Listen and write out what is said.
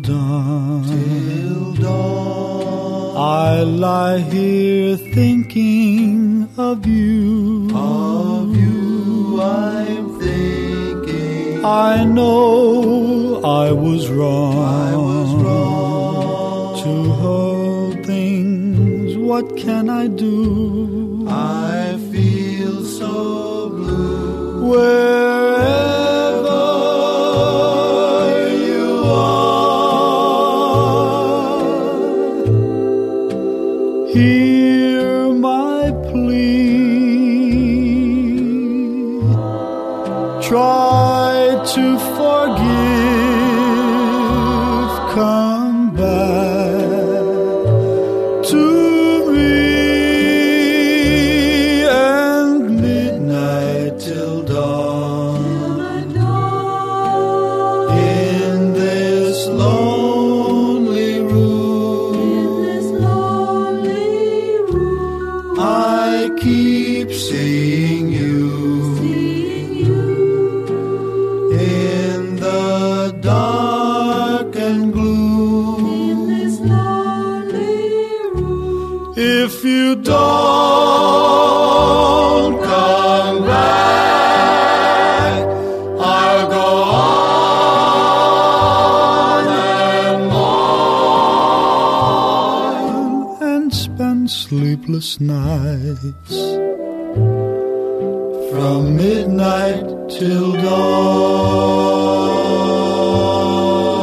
dawn. Till dawn. I lie here thinking of you. Of you I'm thinking. I know I was wrong. I was wrong to hold things. What can I do? I feel so blue. Wherever you are, hear my plea. Try to forgive. Come back to me. And midnight till dawn. In this lonely room, I keep seeing you. In the dark and gloom, if you don't come back, I'll go on and on and spend sleepless nights from midnight till dawn.